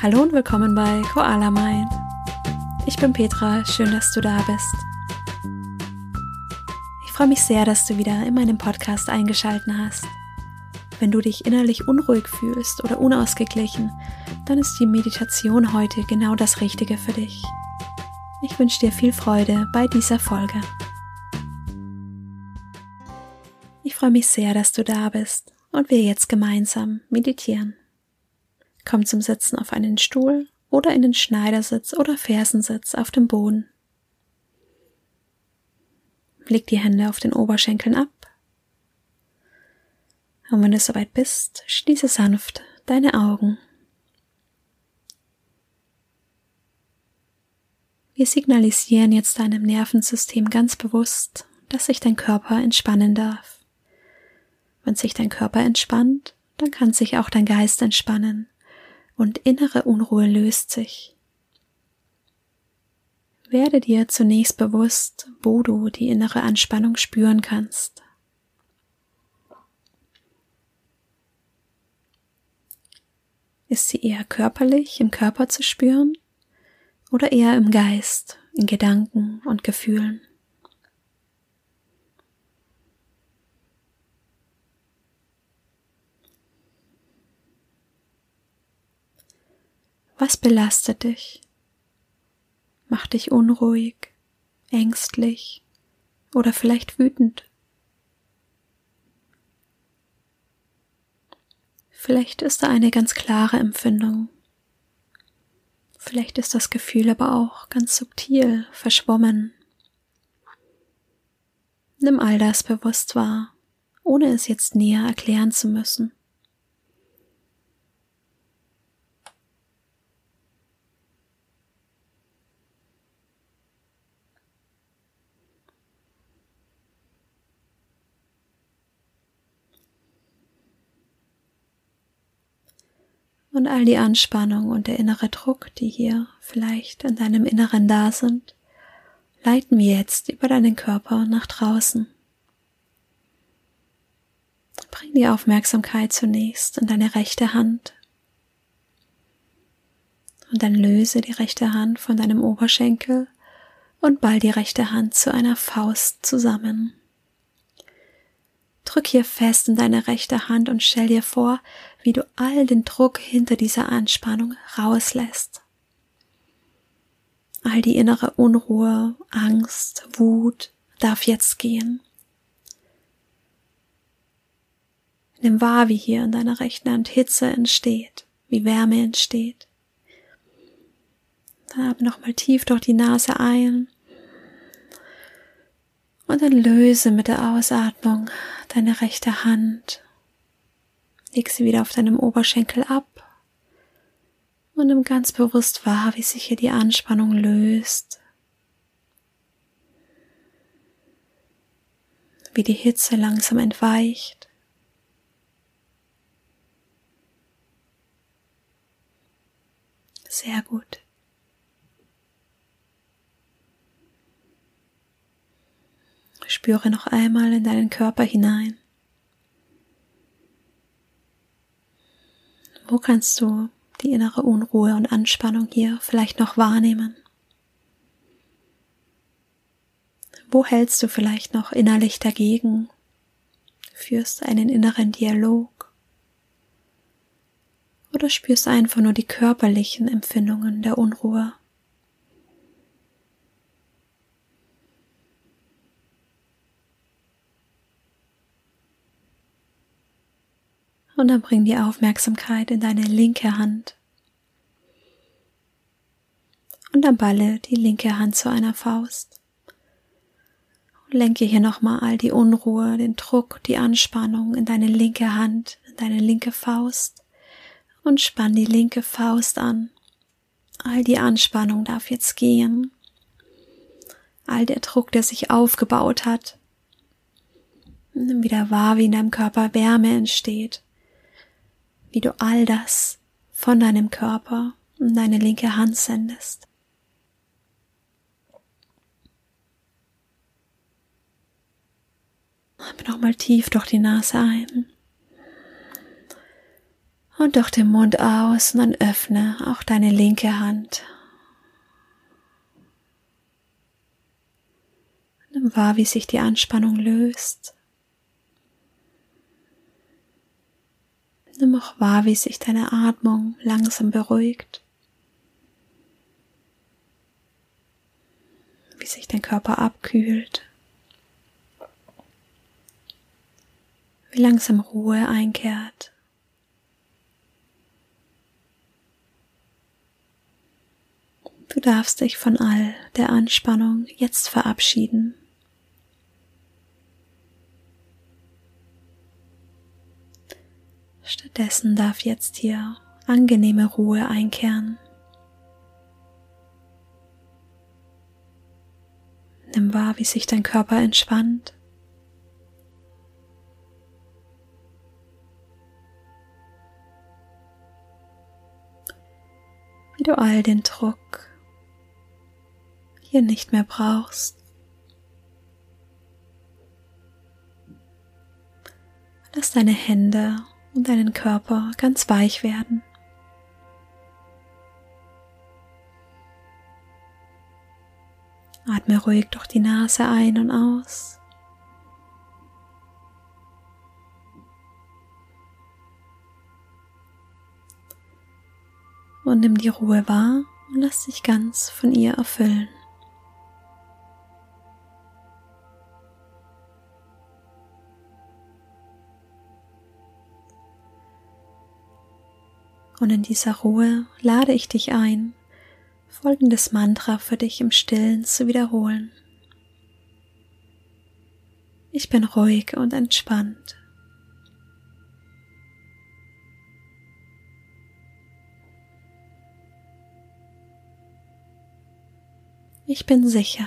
Hallo und willkommen bei Koala Mind. Ich bin Petra, schön, dass du da bist. Ich freue mich sehr, dass du wieder in meinem Podcast eingeschaltet hast. Wenn du dich innerlich unruhig fühlst oder unausgeglichen, dann ist die Meditation heute genau das Richtige für dich. Ich wünsche dir viel Freude bei dieser Folge. Ich freue mich sehr, dass du da bist und wir jetzt gemeinsam meditieren. Komm zum Sitzen auf einen Stuhl oder in den Schneidersitz oder Fersensitz auf dem Boden. Leg die Hände auf den Oberschenkeln ab. Und wenn du soweit bist, schließe sanft deine Augen. Wir signalisieren jetzt deinem Nervensystem ganz bewusst, dass sich dein Körper entspannen darf. Wenn sich dein Körper entspannt, dann kann sich auch dein Geist entspannen und innere Unruhe löst sich. Werde dir zunächst bewusst, wo du die innere Anspannung spüren kannst. Ist sie eher körperlich im Körper zu spüren oder eher im Geist, in Gedanken und Gefühlen? Was belastet dich? Macht dich unruhig, ängstlich oder vielleicht wütend? Vielleicht ist da eine ganz klare Empfindung. Vielleicht ist das Gefühl aber auch ganz subtil, verschwommen. Nimm all das bewusst wahr, ohne es jetzt näher erklären zu müssen. Und all die Anspannung und der innere Druck, die hier vielleicht in deinem Inneren da sind, leiten wir jetzt über deinen Körper nach draußen. Bring die Aufmerksamkeit zunächst in deine rechte Hand und dann löse die rechte Hand von deinem Oberschenkel und ball die rechte Hand zu einer Faust zusammen. Drück hier fest in deine rechte Hand und stell dir vor, wie du all den Druck hinter dieser Anspannung rauslässt. All die innere Unruhe, Angst, Wut darf jetzt gehen. Nimm wahr, wie hier in deiner rechten Hand Hitze entsteht, wie Wärme entsteht. Dann atme nochmal tief durch die Nase ein. Und dann löse mit der Ausatmung deine rechte Hand. Leg sie wieder auf deinem Oberschenkel ab und nimm ganz bewusst wahr, wie sich hier die Anspannung löst. Wie die Hitze langsam entweicht. Sehr gut. Spüre noch einmal in deinen Körper hinein. Wo kannst du die innere Unruhe und Anspannung hier vielleicht noch wahrnehmen? Wo hältst du vielleicht noch innerlich dagegen? Führst einen inneren Dialog? Oder spürst einfach nur die körperlichen Empfindungen der Unruhe? Und dann bring die Aufmerksamkeit in deine linke Hand. Und dann balle die linke Hand zu einer Faust. Und lenke hier nochmal all die Unruhe, den Druck, die Anspannung in deine linke Hand, in deine linke Faust. Und spann die linke Faust an. All die Anspannung darf jetzt gehen. All der Druck, der sich aufgebaut hat. Und nimm wieder wahr, wie in deinem Körper Wärme entsteht. Wie du all das von deinem Körper in deine linke Hand sendest. Atme nochmal tief durch die Nase ein Und durch den Mund aus und dann öffne auch deine linke Hand. Nimm wahr, wie sich die Anspannung löst. Nimm auch wahr, wie sich deine Atmung langsam beruhigt. Wie sich dein Körper abkühlt. Wie langsam Ruhe einkehrt. Du darfst dich von all der Anspannung jetzt verabschieden. Stattdessen darf jetzt hier angenehme Ruhe einkehren. Nimm wahr, wie sich dein Körper entspannt. Wie du all den Druck hier nicht mehr brauchst. Lass deine Hände und deinen Körper ganz weich werden. Atme ruhig durch die Nase ein und aus. Und nimm die Ruhe wahr und lass dich ganz von ihr erfüllen. Und in dieser Ruhe lade ich dich ein, folgendes Mantra für dich im Stillen zu wiederholen. Ich bin ruhig und entspannt. Ich bin sicher.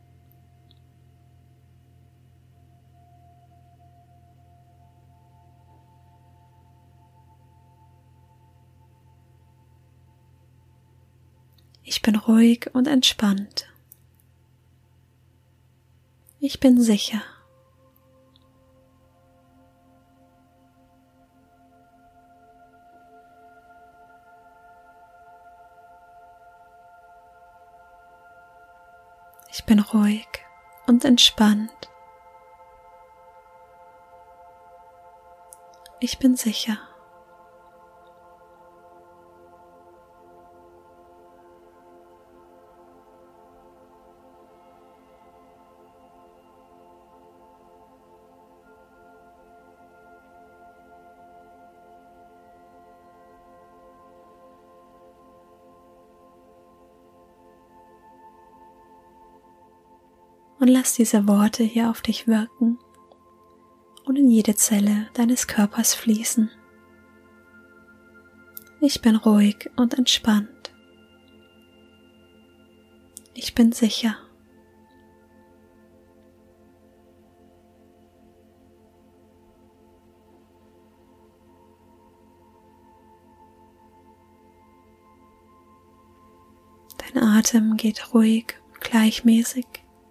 Ich bin ruhig und entspannt. Ich bin sicher. Ich bin ruhig und entspannt. Ich bin sicher. Und lass diese Worte hier auf dich wirken und in jede Zelle deines Körpers fließen. Ich bin ruhig und entspannt. Ich bin sicher. Dein Atem geht ruhig und gleichmäßig.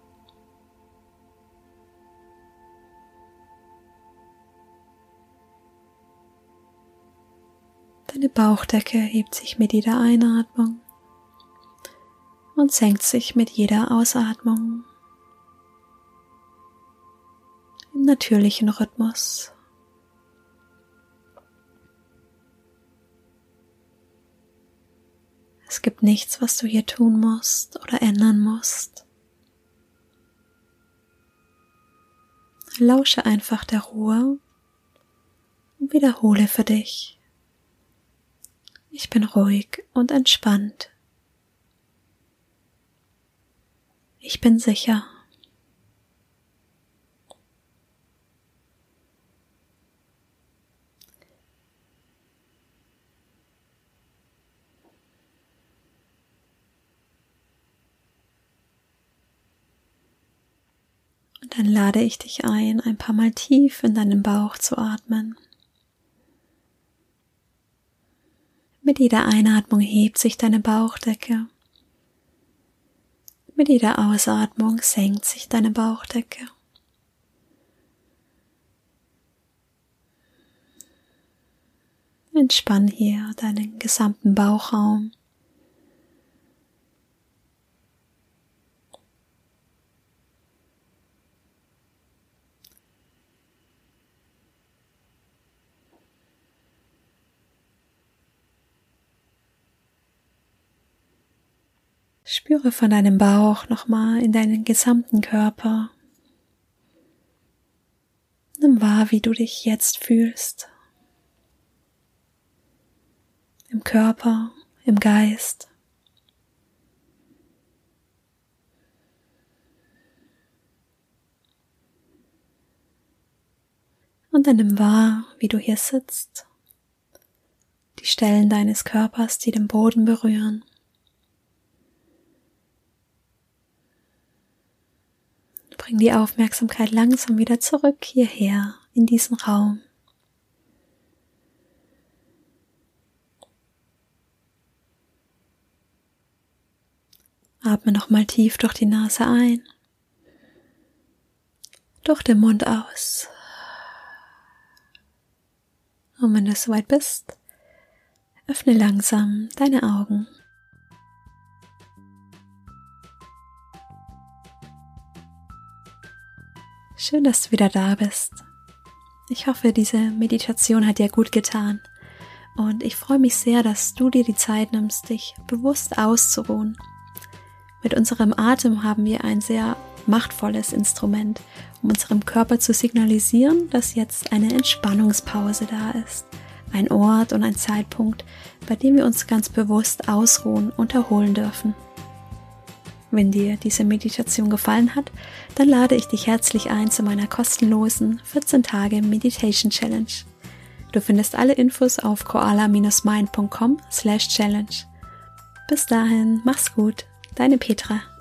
Deine Bauchdecke hebt sich mit jeder Einatmung und senkt sich mit jeder Ausatmung im natürlichen Rhythmus. Es gibt nichts, was du hier tun musst oder ändern musst. Lausche einfach der Ruhe und wiederhole für dich. Ich bin ruhig und entspannt. Ich bin sicher. Und dann lade ich dich ein paar Mal tief in deinen Bauch zu atmen. Mit jeder Einatmung hebt sich deine Bauchdecke. Mit jeder Ausatmung senkt sich deine Bauchdecke. Entspann hier deinen gesamten Bauchraum. Spüre von deinem Bauch nochmal in deinen gesamten Körper. Nimm wahr, wie du dich jetzt fühlst. Im Körper, im Geist. Und dann nimm wahr, wie du hier sitzt. Die Stellen deines Körpers, die den Boden berühren. Bring die Aufmerksamkeit langsam wieder zurück hierher, in diesen Raum. Atme nochmal tief durch die Nase ein, durch den Mund aus. Und wenn du soweit bist, öffne langsam deine Augen. Schön, dass du wieder da bist. Ich hoffe, diese Meditation hat dir gut getan. Und ich freue mich sehr, dass du dir die Zeit nimmst, dich bewusst auszuruhen. Mit unserem Atem haben wir ein sehr machtvolles Instrument, um unserem Körper zu signalisieren, dass jetzt eine Entspannungspause da ist. Ein Ort und ein Zeitpunkt, bei dem wir uns ganz bewusst ausruhen und erholen dürfen. Wenn dir diese Meditation gefallen hat, dann lade ich dich herzlich ein zu meiner kostenlosen 14 Tage Meditation Challenge. Du findest alle Infos auf koala-mind.com/challenge. Bis dahin, mach's gut, deine Petra.